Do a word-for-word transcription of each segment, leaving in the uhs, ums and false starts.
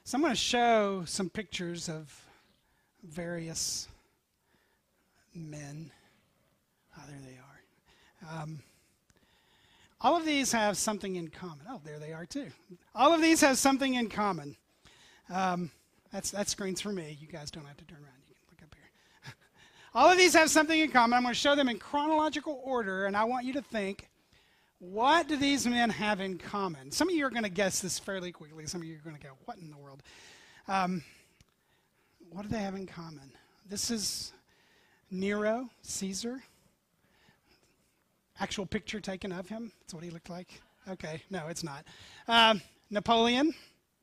So I'm going to show some pictures of various men. Ah, there they are. Um, all of these have something in common. Oh, there they are too. All of these have something in common. Um, that's that screen's for me. You guys don't have to turn around. You can look up here. All of these have something in common. I'm going to show them in chronological order, and I want you to think, what do these men have in common? Some of you are going to guess this fairly quickly. Some of you are going to go, what in the world? Um, what do they have in common? This is Nero, Caesar. Actual picture taken of him. That's what he looked like. Okay, no, it's not. Um, Napoleon.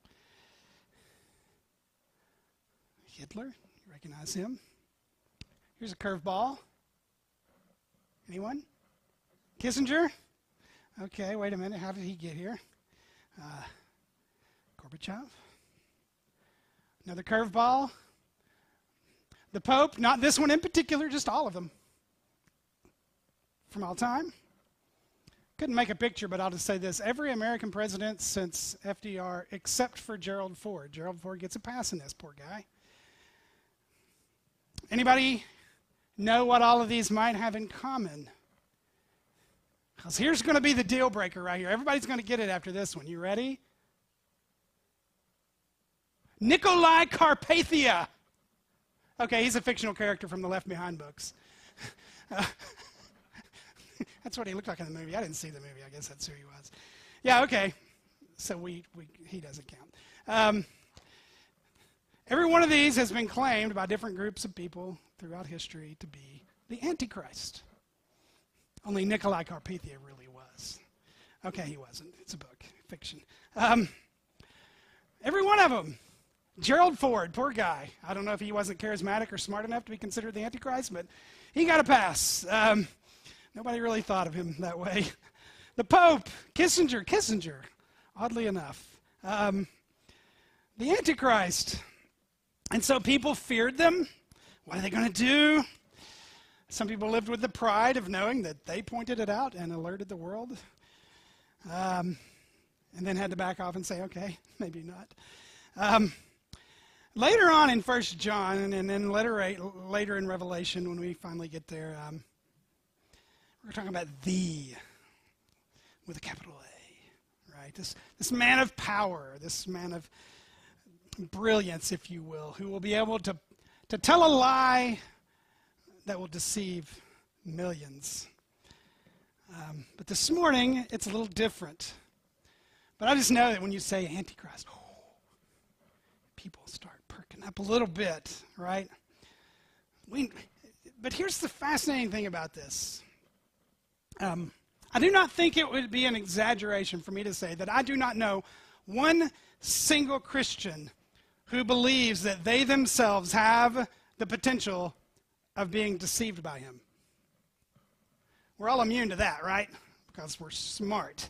Hitler. You recognize him. Here's a curveball. Anyone? Kissinger. Okay, wait a minute. How did he get here? Uh, Gorbachev. Another curveball. The Pope. Not this one in particular, just all of them. From all time. Couldn't make a picture, but I'll just say this. Every American president since F D R, except for Gerald Ford. Gerald Ford gets a pass in this, poor guy. Anybody know what all of these might have in common? Because here's going to be the deal breaker right here. Everybody's going to get it after this one. You ready? Nicolae Carpathia. Okay, he's a fictional character from the Left Behind books. uh, that's what he looked like in the movie. I didn't see the movie. I guess that's who he was. Yeah, okay. So we, we he doesn't count. Um, every one of these has been claimed by different groups of people throughout history to be the Antichrist. Only Nicolae Carpathia really was. Okay, he wasn't. It's a book, fiction. Um, every one of them. Gerald Ford, poor guy. I don't know if he wasn't charismatic or smart enough to be considered the Antichrist, but he got a pass. Um, nobody really thought of him that way. The Pope, Kissinger, Kissinger, oddly enough. Um, the Antichrist. And so people feared them. What are they going to do? Some people lived with the pride of knowing that they pointed it out and alerted the world. Um, and then had to back off and say, okay, maybe not. Um, later on in First John, and, and then later, later in Revelation, when we finally get there, um, we're talking about the, with a capital A, right? This, this man of power, this man of brilliance, if you will, who will be able to, to tell a lie that will deceive millions. Um, but this morning, it's a little different. But I just know that when you say Antichrist, oh, people start perking up a little bit, right? We, but here's the fascinating thing about this. Um, I do not think it would be an exaggeration for me to say that I do not know one single Christian who believes that they themselves have the potential of being deceived by him. We're all immune to that, right? Because we're smart.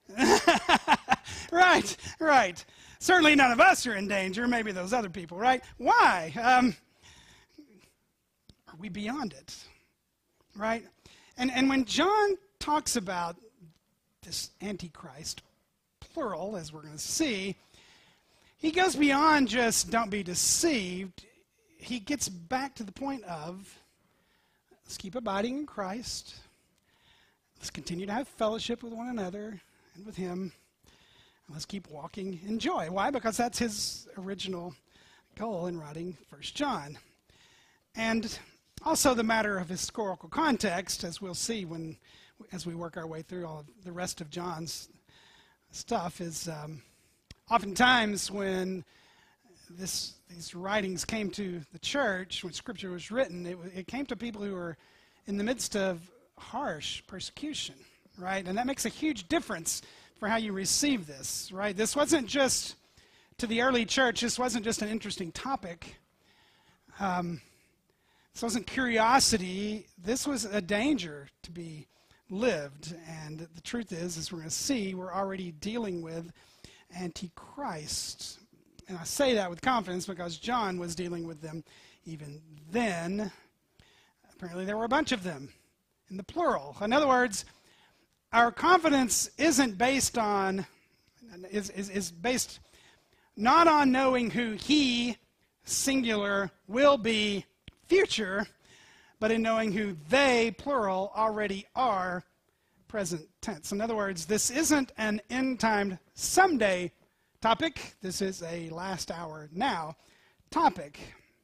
Right, right. Certainly none of us are in danger, maybe those other people, right? Why? Um, are we beyond it? Right? And, and when John talks about this Antichrist, plural, as we're going to see, he goes beyond just don't be deceived. He gets back to the point of, let's keep abiding in Christ. Let's continue to have fellowship with one another and with him. And let's keep walking in joy. Why? Because that's his original goal in writing First John. And also the matter of historical context, as we'll see when, as we work our way through all of the rest of John's stuff, is um, oftentimes when This, these writings came to the church, when Scripture was written, it, it came to people who were in the midst of harsh persecution, right? And that makes a huge difference for how you receive this, right? This wasn't just, to the early church, this wasn't just an interesting topic. Um, this wasn't curiosity. This was a danger to be lived. And the truth is, as we're going to see, we're already dealing with Antichrist. And I say that with confidence because John was dealing with them even then. Apparently there were a bunch of them in the plural. In other words, our confidence isn't based on, is, is, is based not on knowing who he, singular, will be, future, but in knowing who they, plural, already are, present tense. In other words, this isn't an end-timed someday topic. This is a last hour now topic.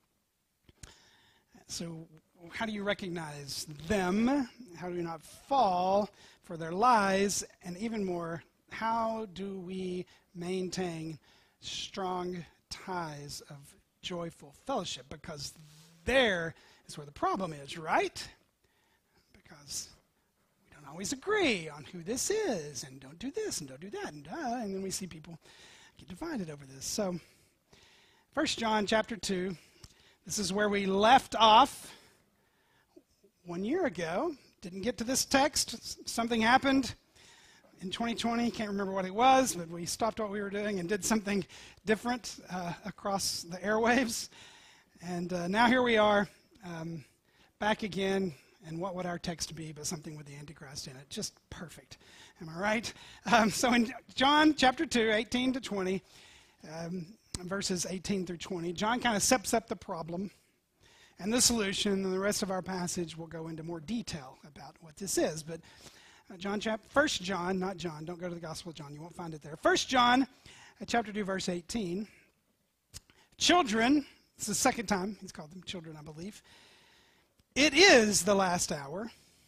So how do you recognize them? How do we not fall for their lies? And even more, how do we maintain strong ties of joyful fellowship? Because there is where the problem is, right? Because we don't always agree on who this is, and don't do this, and don't do that, and uh, and then we see people get divided over this. So, First John chapter two, this is where we left off one year ago. Didn't get to this text. Something happened in twenty twenty. Can't remember what it was, but we stopped what we were doing and did something different uh, across the airwaves. And uh, now here we are, um, back again. And what would our text be but something with the Antichrist in it? Just perfect. Am I right? Um, so in John chapter two, eighteen to twenty, um, verses eighteen through twenty, John kind of sets up the problem and the solution, and the rest of our passage will go into more detail about what this is. But uh, John, chap- First John, not John, don't go to the Gospel of John, you won't find it there. First John, uh, chapter two, verse eighteen. Children, it's the second time he's called them children, I believe. It is the last hour.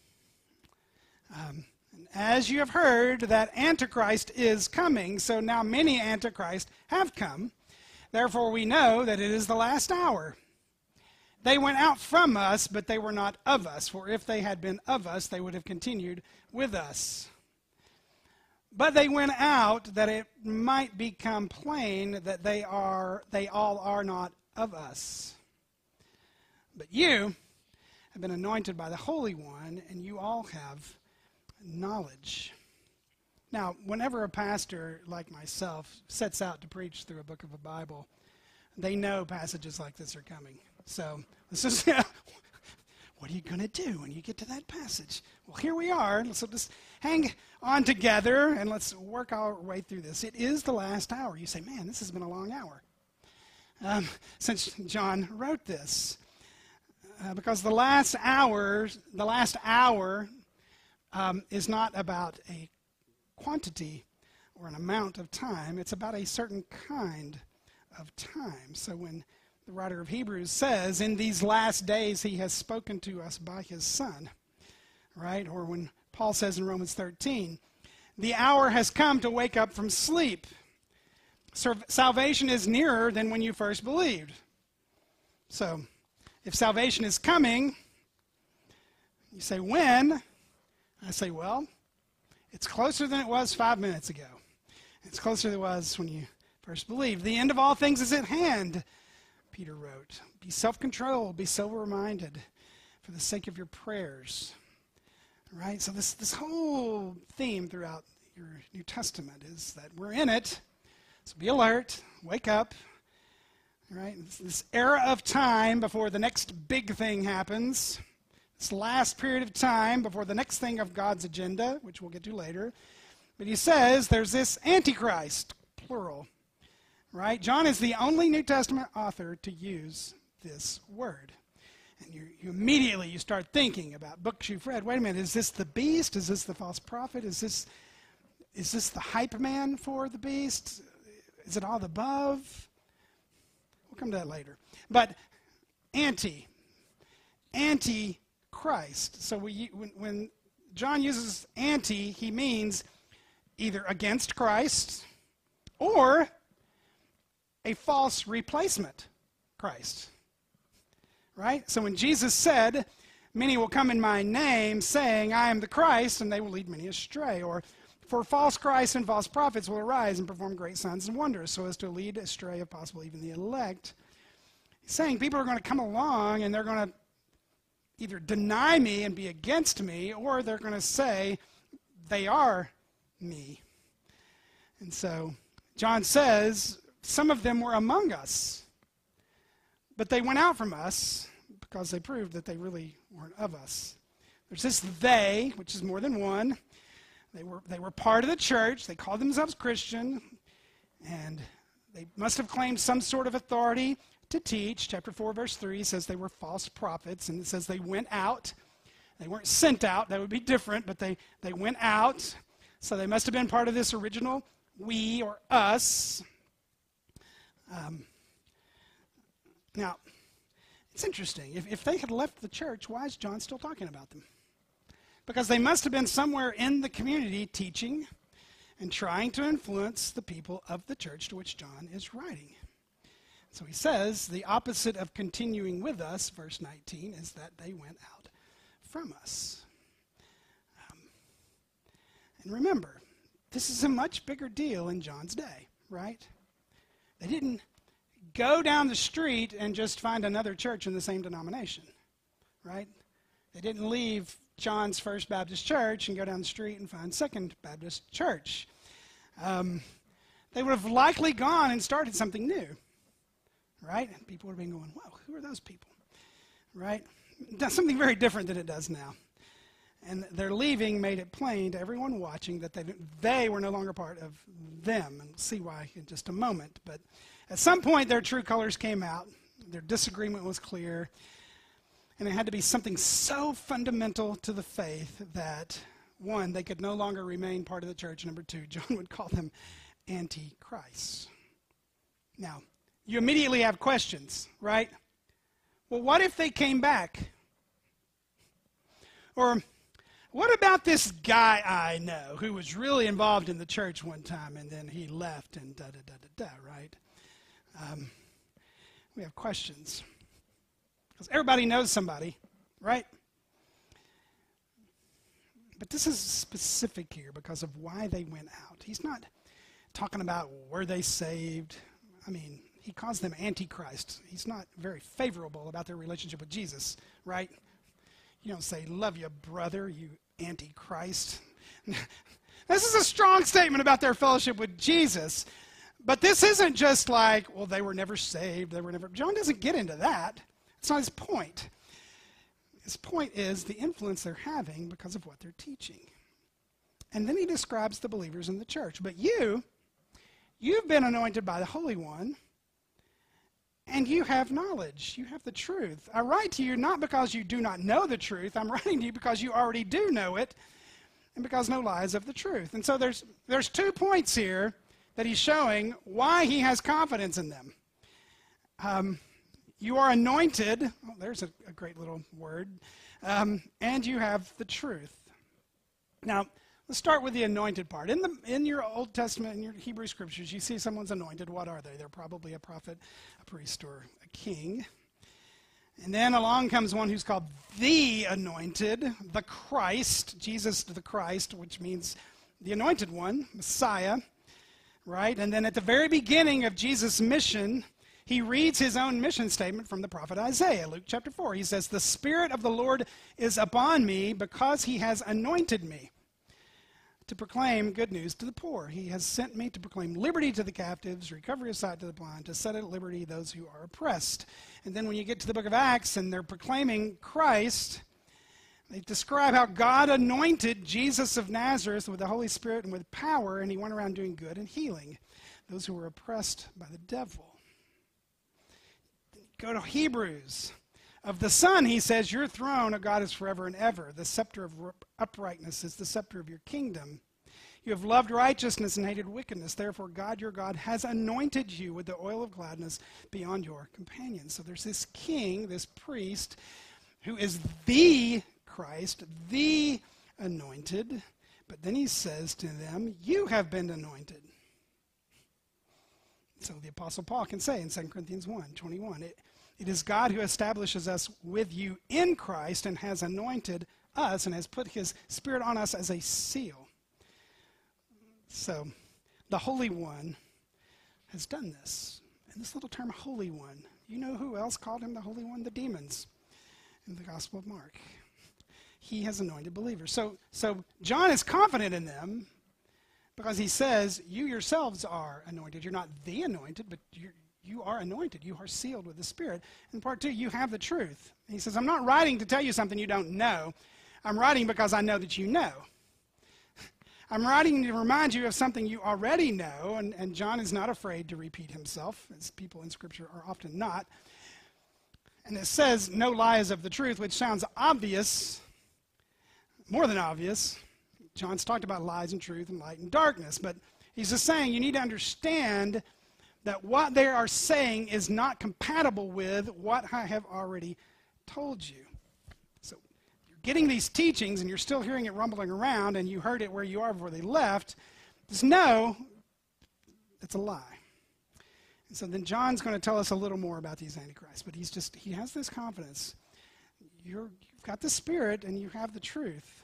Um, and as you have heard that Antichrist is coming, so now many Antichrists have come. Therefore we know that it is the last hour. They went out from us, but they were not of us. For if they had been of us, they would have continued with us. But they went out that it might become plain that they are, they all are not of us. But you have been anointed by the Holy One, and you all have knowledge. Now, whenever a pastor like myself sets out to preach through a book of the Bible, they know passages like this are coming. So this is, what are you going to do when you get to that passage? Well, here we are. So just hang on together, and let's work our way through this. It is the last hour. You say, man, this has been a long hour um, since John wrote this. Uh, because the last hour, the last hour um, is not about a quantity or an amount of time. It's about a certain kind of time. So when the writer of Hebrews says, in these last days he has spoken to us by his Son, right? Or when Paul says in Romans thirteen, the hour has come to wake up from sleep. Salvation is nearer than when you first believed. So, if salvation is coming, you say, when? I say, well, it's closer than it was five minutes ago. It's closer than it was when you first believed. The end of all things is at hand, Peter wrote. Be self-controlled, be sober-minded for the sake of your prayers. Right? So this, this whole theme throughout your New Testament is that we're in it. So be alert, wake up. Right? This, this era of time before the next big thing happens, this last period of time before the next thing of God's agenda, which we'll get to later. But he says there's this Antichrist, plural. Right? John is the only New Testament author to use this word. And you, you immediately you start thinking about books you've read. Wait a minute, is this the beast? Is this the false prophet? Is this, is this the hype man for the beast? Is it all the above? We'll come to that later. But anti, anti-Christ. So we, when, when John uses anti, he means either against Christ or a false replacement Christ. Right? So when Jesus said, many will come in my name saying, I am the Christ, and they will lead many astray. Or, for false Christs and false prophets will arise and perform great signs and wonders, so as to lead astray, if possible, even the elect. He's saying people are going to come along and they're going to either deny me and be against me, or they're going to say they are me. And so John says, some of them were among us, but they went out from us because they proved that they really weren't of us. There's this they, which is more than one. They were, they were part of the church. They called themselves Christian, and they must have claimed some sort of authority to teach. Chapter four, verse three says they were false prophets, and it says they went out. They weren't sent out. That would be different, but they, they went out. So they must have been part of this original we or us. Um, now, it's interesting. If, if they had left the church, why is John still talking about them? Because they must have been somewhere in the community teaching and trying to influence the people of the church to which John is writing. So he says the opposite of continuing with us, verse nineteen, is that they went out from us. Um, and remember, this is a much bigger deal in John's day, right? They didn't go down the street and just find another church in the same denomination, right? They didn't leave John's First Baptist Church and go down the street and find Second Baptist Church. Um, they would have likely gone and started something new, right? And people would have been going, "Whoa, who are those people?" Right? It does something very different than it does now. And their leaving made it plain to everyone watching that they, they were no longer part of them. And we'll see why in just a moment. But at some point, their true colors came out. Their disagreement was clear. And it had to be something so fundamental to the faith that, one, they could no longer remain part of the church. Number two, John would call them antichrists. Now, you immediately have questions, right? Well, what if they came back? Or what about this guy I know who was really involved in the church one time and then he left and da-da-da-da-da, right? Um, we have questions. Because everybody knows somebody, right? But this is specific here because of why they went out. He's not talking about were they saved. I mean, he calls them antichrist. He's not very favorable about their relationship with Jesus, right? You don't say, "Love you, brother, you antichrist." This is a strong statement about their fellowship with Jesus. But this isn't just like, well, they were never saved. They were never. John doesn't get into that. It's not his point. His point is the influence they're having because of what they're teaching. And then he describes the believers in the church. But you, you've been anointed by the Holy One, and you have knowledge. You have the truth. I write to you not because you do not know the truth. I'm writing to you because you already do know it, and because no lies of the truth. And so there's, there's two points here that he's showing why he has confidence in them. Um, You are anointed. Oh, there's a, a great little word. Um, and you have the truth. Now, let's start with the anointed part. In, the, in your Old Testament, in your Hebrew scriptures, you see someone's anointed. What are they? They're probably a prophet, a priest, or a king. And then along comes one who's called the anointed, the Christ, Jesus the Christ, which means the anointed one, Messiah, right? And then at the very beginning of Jesus' mission, he reads his own mission statement from the prophet Isaiah, Luke chapter four. He says, "The Spirit of the Lord is upon me because he has anointed me to proclaim good news to the poor. He has sent me to proclaim liberty to the captives, recovery of sight to the blind, to set at liberty those who are oppressed." And then when you get to the book of Acts and they're proclaiming Christ, they describe how God anointed Jesus of Nazareth with the Holy Spirit and with power, and he went around doing good and healing those who were oppressed by the devil. Go to Hebrews. Of the Son, he says, "Your throne, O God, is forever and ever. The scepter of uprightness is the scepter of your kingdom. You have loved righteousness and hated wickedness. Therefore, God, your God, has anointed you with the oil of gladness beyond your companions." So there's this king, this priest, who is the Christ, the anointed. But then he says to them, "You have been anointed." So the Apostle Paul can say in Second Corinthians one twenty-one, it, it is God who establishes us with you in Christ and has anointed us and has put his Spirit on us as a seal. So the Holy One has done this. And this little term, Holy One, you know who else called him the Holy One? The demons in the Gospel of Mark. He has anointed believers. So, so John is confident in them, because he says, you yourselves are anointed. You're not the anointed, but you're, you are anointed. You are sealed with the Spirit. And part two, you have the truth. He says, I'm not writing to tell you something you don't know. I'm writing because I know that you know. I'm writing to remind you of something you already know, and, and John is not afraid to repeat himself, as people in Scripture are often not. And it says, no lie is of the truth, which sounds obvious, more than obvious. John's talked about lies and truth and light and darkness, but he's just saying you need to understand that what they are saying is not compatible with what I have already told you. So you're getting these teachings and you're still hearing it rumbling around, and you heard it where you are before they left. Just know it's a lie. And so then John's going to tell us a little more about these antichrists, but he's just, he has this confidence. You're, you've got the Spirit and you have the truth.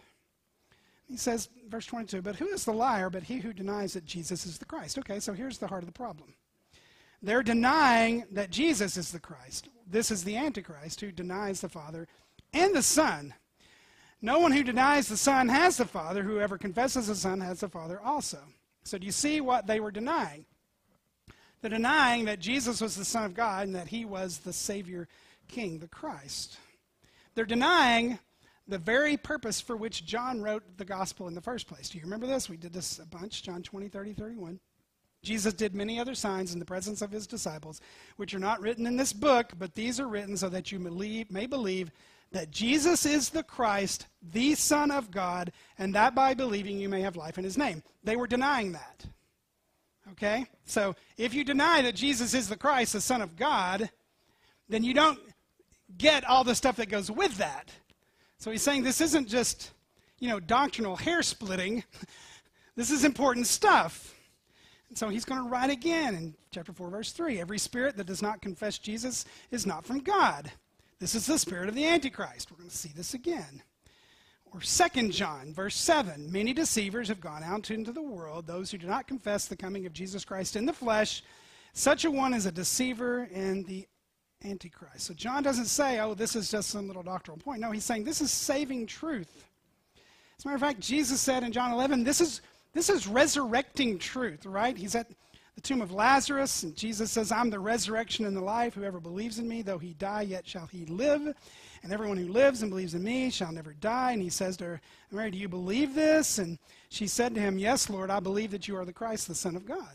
He says, verse twenty-two, but who is the liar but he who denies that Jesus is the Christ? Okay, so here's the heart of the problem. They're denying that Jesus is the Christ. This is the Antichrist who denies the Father and the Son. No one who denies the Son has the Father. Whoever confesses the Son has the Father also. So do you see what they were denying? They're denying that Jesus was the Son of God and that he was the Savior King, the Christ. They're denying the very purpose for which John wrote the gospel in the first place. Do you remember this? We did this a bunch, John twenty, thirty, thirty-one. Jesus did many other signs in the presence of his disciples, which are not written in this book, but these are written so that you believe, may believe that Jesus is the Christ, the Son of God, and that by believing you may have life in his name. They were denying that. Okay? So if you deny that Jesus is the Christ, the Son of God, then you don't get all the stuff that goes with that. So he's saying this isn't just, you know, doctrinal hair splitting. This is important stuff. And so he's going to write again in chapter four, verse three. Every spirit that does not confess Jesus is not from God. This is the spirit of the Antichrist. We're going to see this again. Or Second John, verse seven. Many deceivers have gone out into the world, those who do not confess the coming of Jesus Christ in the flesh. Such a one is a deceiver and the Antichrist. So John doesn't say, oh, this is just some little doctrinal point. No, he's saying this is saving truth. As a matter of fact, Jesus said in John eleven, this is, this is resurrecting truth, right? He's at the tomb of Lazarus, and Jesus says, I'm the resurrection and the life. Whoever believes in me, though he die, yet shall he live. And everyone who lives and believes in me shall never die. And he says to her, Mary, do you believe this? And she said to him, yes, Lord, I believe that you are the Christ, the Son of God.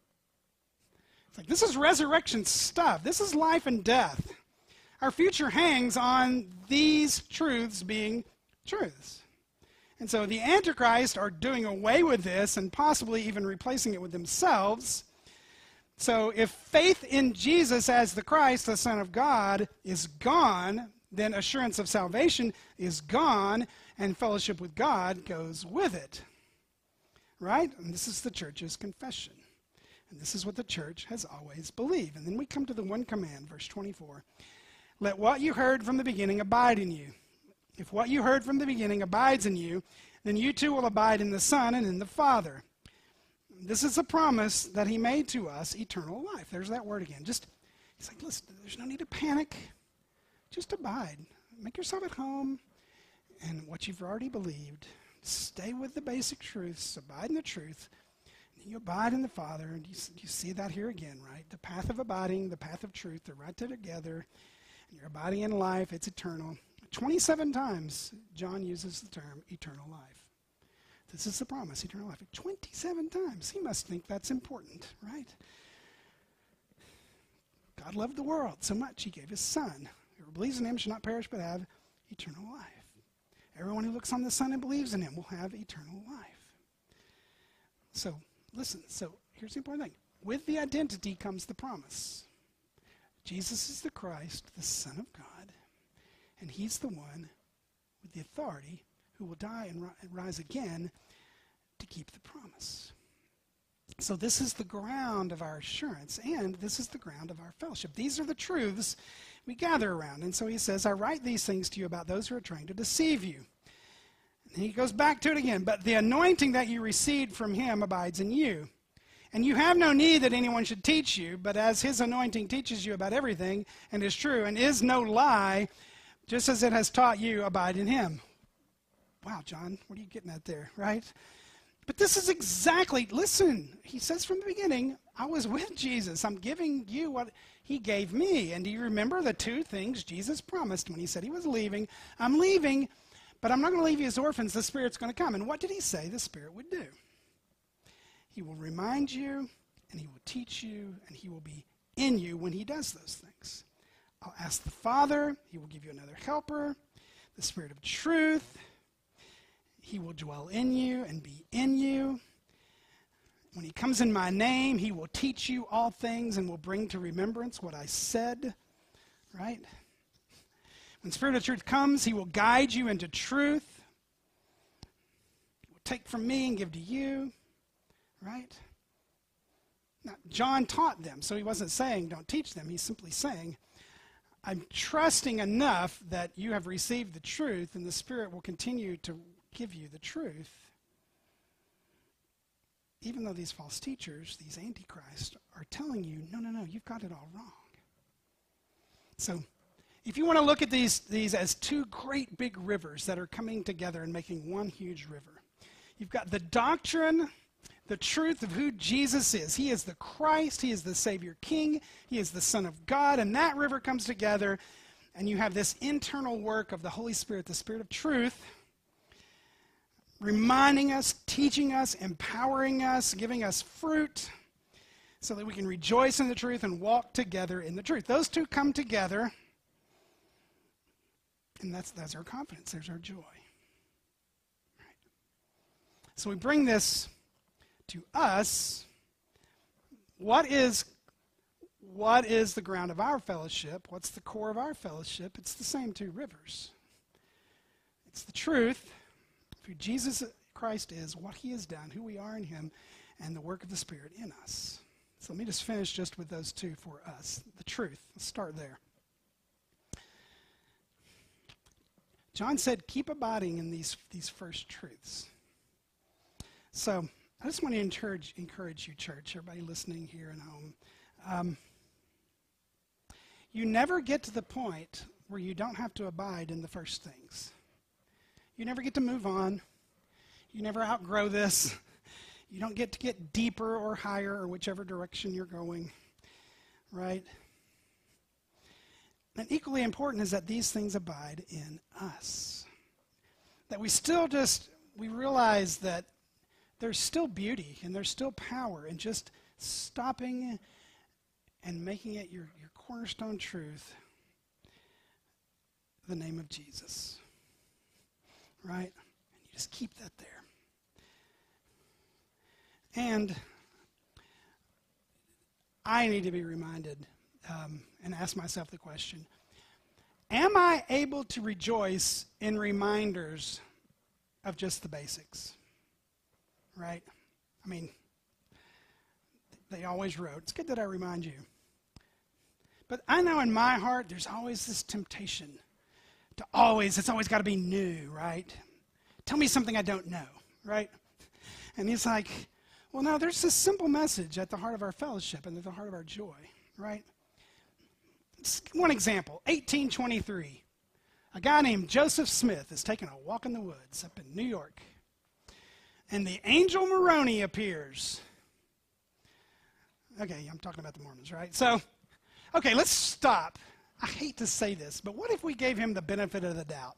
It's like, this is resurrection stuff. This is life and death. Our future hangs on these truths being truths. And so the Antichrist are doing away with this and possibly even replacing it with themselves. So if faith in Jesus as the Christ, the Son of God, is gone, then assurance of salvation is gone, and fellowship with God goes with it. Right? And this is the church's confession. And this is what the church has always believed. And then we come to the one command, verse twenty-four. Let what you heard from the beginning abide in you. If what you heard from the beginning abides in you, then you too will abide in the Son and in the Father. This is a promise that he made to us, eternal life. There's that word again. Just, he's like, listen, there's no need to panic. Just abide. Make yourself at home. And what you've already believed, stay with the basic truths. Abide in the truth. You abide in the Father, and you, you see that here again, right? The path of abiding, the path of truth, they're right there together. And you're abiding in life, it's eternal. twenty-seven times John uses the term eternal life. This is the promise, eternal life. twenty-seven times. He must think that's important, right? God loved the world so much, he gave his Son. Whoever believes in him shall not perish but have eternal life. Everyone who looks on the Son and believes in him will have eternal life. So, listen, so here's the important thing. With the identity comes the promise. Jesus is the Christ, the Son of God, and he's the one with the authority who will die and, ri- and rise again to keep the promise. So this is the ground of our assurance, and this is the ground of our fellowship. These are the truths we gather around. And so he says, I write these things to you about those who are trying to deceive you. And he goes back to it again. But the anointing that you received from him abides in you. And you have no need that anyone should teach you, but as his anointing teaches you about everything and is true and is no lie, just as it has taught you, abide in him. Wow, John, what are you getting at there, right? But this is exactly, listen, he says from the beginning, I was with Jesus. I'm giving you what he gave me. And do you remember the two things Jesus promised when he said he was leaving? I'm leaving, But I'm not going to leave you as orphans. The Spirit's going to come. And what did he say the Spirit would do? He will remind you, and he will teach you, and he will be in you when he does those things. I'll ask the Father. He will give you another helper, the Spirit of truth. He will dwell in you and be in you. When he comes in my name, he will teach you all things and will bring to remembrance what I said. Right? When Spirit of truth comes, he will guide you into truth. He will take from me and give to you. Right? Now, John taught them, so he wasn't saying don't teach them. He's simply saying, I'm trusting enough that you have received the truth, and the Spirit will continue to give you the truth. Even though these false teachers, these antichrists, are telling you, no, no, no, you've got it all wrong. So, if you want to look at these, these as two great big rivers that are coming together and making one huge river, you've got the doctrine, the truth of who Jesus is. He is the Christ. He is the Savior King. He is the Son of God. And that river comes together, and you have this internal work of the Holy Spirit, the Spirit of truth, reminding us, teaching us, empowering us, giving us fruit so that we can rejoice in the truth and walk together in the truth. Those two come together, and that's, that's our confidence. There's our joy. Right. So we bring this to us. What is, what is the ground of our fellowship? What's the core of our fellowship? It's the same two rivers. It's the truth, who Jesus Christ is, what he has done, who we are in him, and the work of the Spirit in us. So let me just finish just with those two for us. The truth. Let's start there. John said, keep abiding in these, these first truths. So I just want to encourage, encourage you, church, everybody listening here and home. Um, you never get to the point where you don't have to abide in the first things. You never get to move on. You never outgrow this. You don't get to get deeper or higher or whichever direction you're going, right? And equally important is that these things abide in us. That we still just, we realize that there's still beauty and there's still power in just stopping and making it your, your cornerstone truth, the name of Jesus. Right? And you just keep that there. And I need to be reminded um, and ask myself the question, am I able to rejoice in reminders of just the basics? Right? I mean, they always wrote, it's good that I remind you. But I know in my heart there's always this temptation to always, it's always got to be new, right? Tell me something I don't know, right? And he's like, well, no, there's this simple message at the heart of our fellowship and at the heart of our joy, right? Just one example, eighteen twenty-three. A guy named Joseph Smith is taking a walk in the woods up in New York. And the angel Moroni appears. Okay, I'm talking about the Mormons, right? So, okay, let's stop. I hate to say this, but what if we gave him the benefit of the doubt?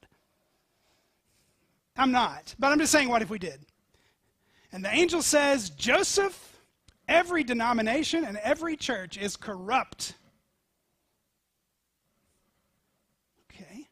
I'm not, but I'm just saying, what if we did? And the angel says, Joseph, every denomination and every church is corrupt. Okay.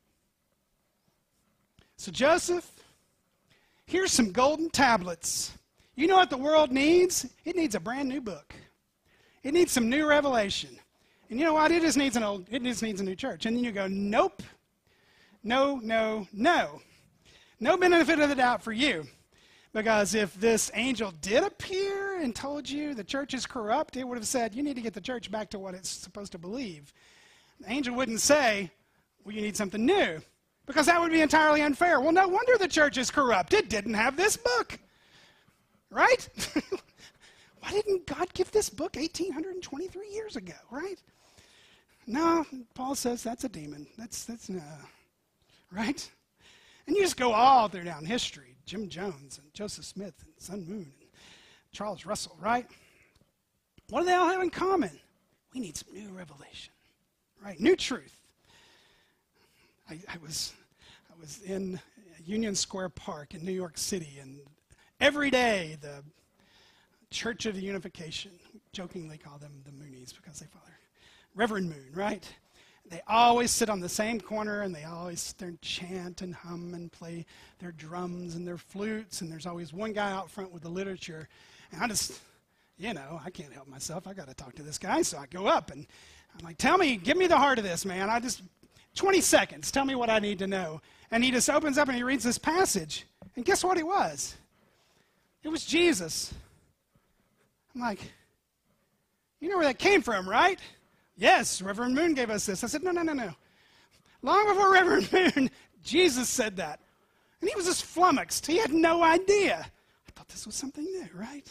So Joseph, here's some golden tablets. You know what the world needs? It needs a brand new book. It needs some new revelation. And you know what? It just needs an old, it just needs a new church. And then you go, nope, no, no, no. No benefit of the doubt for you. Because if this angel did appear and told you the church is corrupt, it would have said, you need to get the church back to what it's supposed to believe. The angel wouldn't say, well, you need something new. Because that would be entirely unfair. Well, no wonder the church is corrupt. It didn't have this book. Right? Why didn't God give this book eighteen twenty-three years ago, right? No, Paul says that's a demon. That's, that's, no. Right? And you just go all through down history. Jim Jones and Joseph Smith and Sun Moon and Charles Russell, right? What do they all have in common? We need some new revelation, right? New truth. I, I was I was in Union Square Park in New York City, and every day the Church of the Unification, we jokingly call them the Moonies because they follow Reverend Moon, right? They always sit on the same corner, and they always sit there and chant and hum and play their drums and their flutes, and there's always one guy out front with the literature. And I just, you know, I can't help myself. I got to talk to this guy, so I go up, and I'm like, tell me, give me the heart of this, man. I just, twenty seconds, tell me what I need to know. And he just opens up and he reads this passage. And guess what it was? It was Jesus. I'm like, you know where that came from, right? Yes, Reverend Moon gave us this. I said, no, no, no, no. Long before Reverend Moon, Jesus said that. And he was just flummoxed. He had no idea. I thought this was something new, right?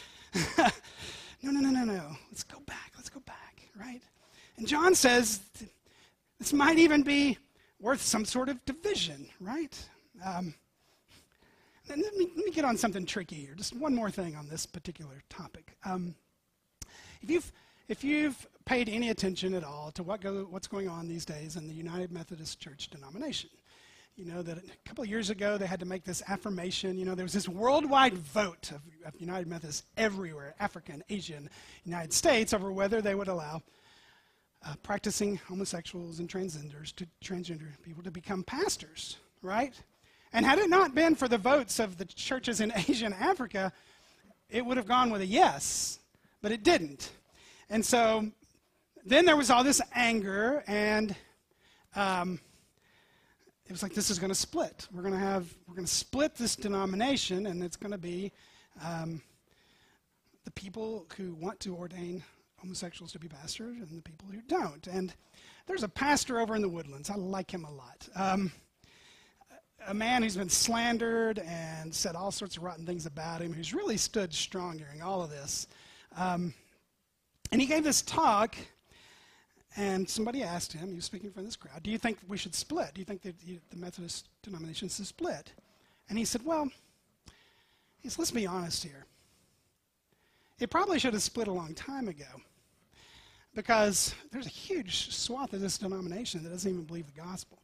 no, no, no, no, no. Let's go back. Let's go back, right? And John says this might even be worth some sort of division, right? Um, let, me, let me get on something tricky here. Just one more thing on this particular topic. Um, if you've if you've paid any attention at all to what go, what's going on these days in the United Methodist Church denomination, you know that a couple of years ago they had to make this affirmation. You know, there was this worldwide vote of, of United Methodists everywhere, African, Asian, United States, over whether they would allow uh, practicing homosexuals and transgenders to transgender people to become pastors, right? And had it not been for the votes of the churches in Asia and Africa, it would have gone with a yes, but it didn't. And so then there was all this anger, and um, it was like, this is going to split. We're going to have, we're going to split this denomination, and it's going to be um, the people who want to ordain homosexuals to be pastors and the people who don't. And there's a pastor over in the Woodlands. I like him a lot. Um, a man who's been slandered and said all sorts of rotten things about him, who's really stood strong during all of this. Um, and he gave this talk, and somebody asked him, he was speaking from this crowd, do you think we should split? Do you think that the Methodist denomination should split? And he said, well, he said, let's be honest here. It probably should have split a long time ago, because there's a huge swath of this denomination that doesn't even believe the gospel.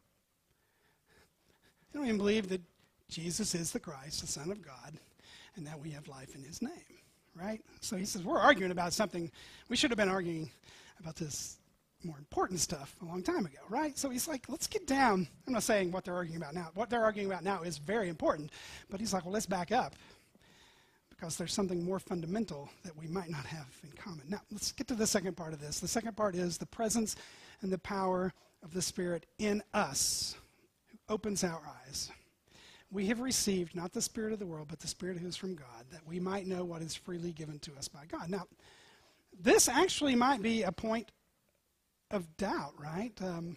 They don't even believe that Jesus is the Christ, the Son of God, and that we have life in his name, right? So he says, we're arguing about something. We should have been arguing about this more important stuff a long time ago, right? So he's like, let's get down. I'm not saying what they're arguing about now. What they're arguing about now is very important, but he's like, well, let's back up, because there's something more fundamental that we might not have in common. Now, let's get to the second part of this. The second part is the presence and the power of the Spirit in us, who opens our eyes. We have received not the spirit of the world, but the Spirit who is from God, that we might know what is freely given to us by God. Now, this actually might be a point of doubt, right? Um,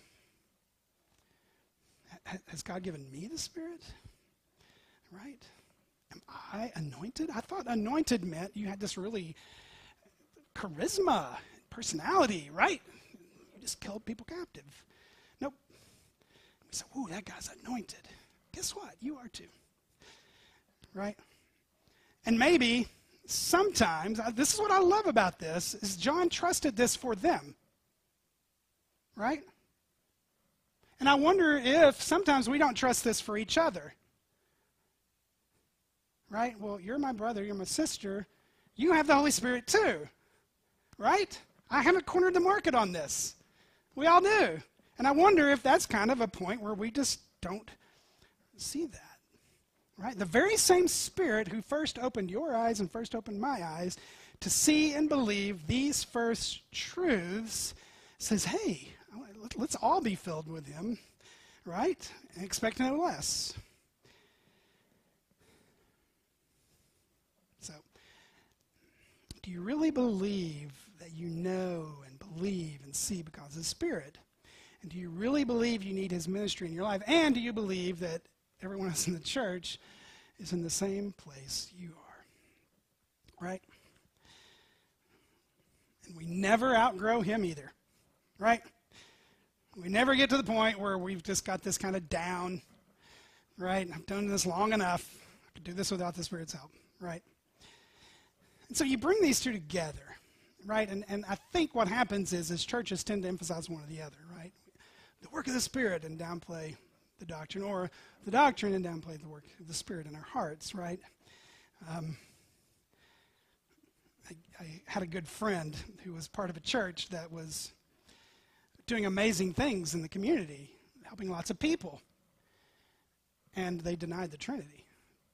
ha- has God given me the Spirit? Right? Am I anointed? I thought anointed meant you had this really charisma, personality, right? You just killed people captive. Nope. We said, ooh, that guy's anointed. Guess what? You are too. Right? And maybe sometimes, uh, this is what I love about this, is John trusted this for them. Right? And I wonder if sometimes we don't trust this for each other. Right? Well, you're my brother, you're my sister. You have the Holy Spirit too. Right? I haven't cornered the market on this. We all do. And I wonder if that's kind of a point where we just don't see that. Right? The very same Spirit who first opened your eyes and first opened my eyes to see and believe these first truths says, hey, let's all be filled with him, right? And expect no less. So, do you really believe that you know and believe and see because of the Spirit? And do you really believe you need his ministry in your life? And do you believe that everyone else in the church is in the same place you are? Right? And we never outgrow him either. Right? We never get to the point where we've just got this kind of down, right? I've done this long enough. I could do this without the Spirit's help, right? And so you bring these two together, right? And and I think what happens is, is churches tend to emphasize one or the other, right? The work of the Spirit and downplay the doctrine, or the doctrine and downplay the work of the Spirit in our hearts, right? Um, I, I had a good friend who was part of a church that was doing amazing things in the community, helping lots of people, and they denied the Trinity.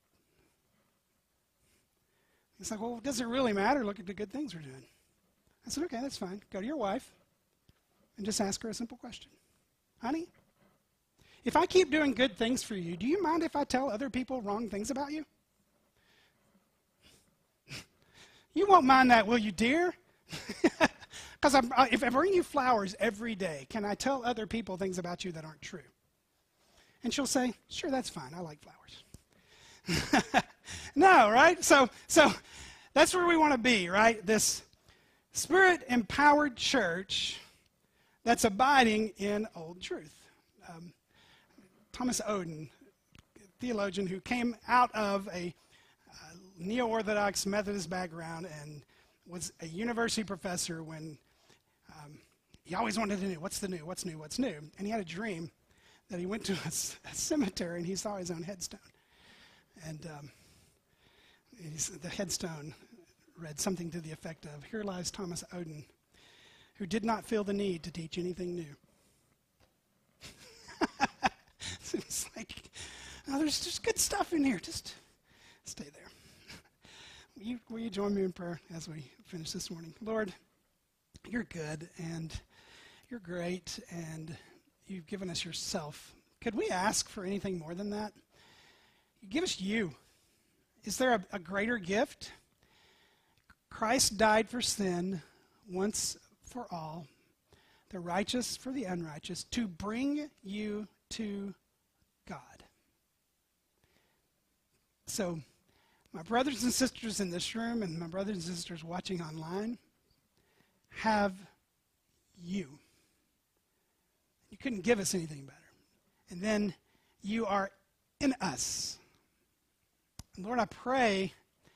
It's like, well, does it really matter? Look at the good things we're doing. I said, okay, that's fine. Go to your wife and just ask her a simple question. Honey, if I keep doing good things for you, do you mind if I tell other people wrong things about you? You won't mind that, will you, dear? Because if I bring you flowers every day, can I tell other people things about you that aren't true? And she'll say, sure, that's fine. I like flowers. No, right? So, so that's where we want to be, right? This Spirit-empowered church that's abiding in old truth. Um, Thomas Oden, theologian who came out of a uh, neo-Orthodox Methodist background and was a university professor when um, he always wanted to know, what's the new, what's new, what's new? And he had a dream that he went to a, a cemetery and he saw his own headstone. And um, he's, the headstone read something to the effect of, here lies Thomas Oden, who did not feel the need to teach anything new. So it's like, oh, there's just good stuff in here. Just stay there. Will you, will you join me in prayer as we finish this morning? Lord, you're good and you're great and you've given us yourself. Could we ask for anything more than that? You give us you. Is there a, a greater gift? Christ died for sin once for all, the righteous for the unrighteous, to bring you to God. So, my brothers and sisters in this room and my brothers and sisters watching online have you. You couldn't give us anything better. And then you are in us. And Lord, I pray,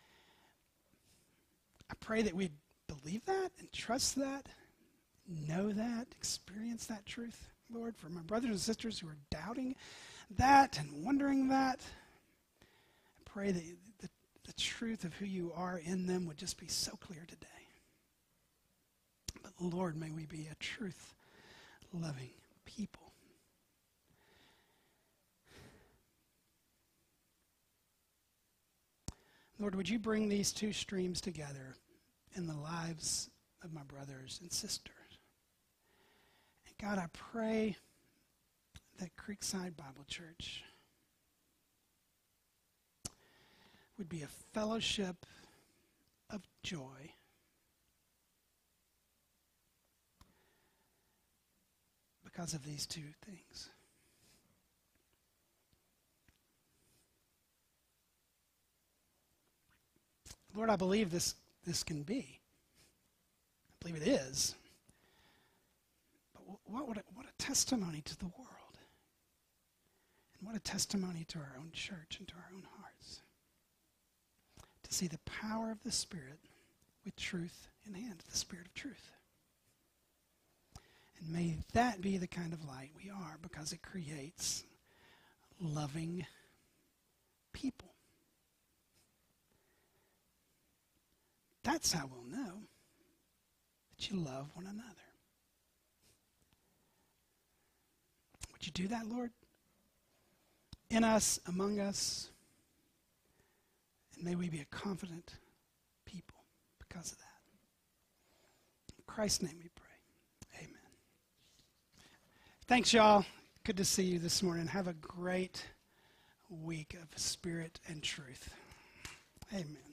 I pray that we believe that and trust that, know that, experience that truth, Lord, for my brothers and sisters who are doubting that and wondering that. I pray that the, the truth of who you are in them would just be so clear today. But Lord, may we be a truth-loving people. Lord, would you bring these two streams together in the lives of my brothers and sisters? And God, I pray that Creekside Bible Church would be a fellowship of joy, because of these two things. Lord, I believe this, this can be. I believe it is. But what, what, a, what a testimony to the world. And what a testimony to our own church and to our own hearts. To see the power of the Spirit with truth in hand, the Spirit of truth. And may that be the kind of light we are, because it creates loving people. That's how we'll know that you love one another. Would you do that, Lord? In us, among us, and may we be a confident people because of that. In Christ's name we pray. Amen. Thanks, y'all. Good to see you this morning. Have a great week of spirit and truth. Amen.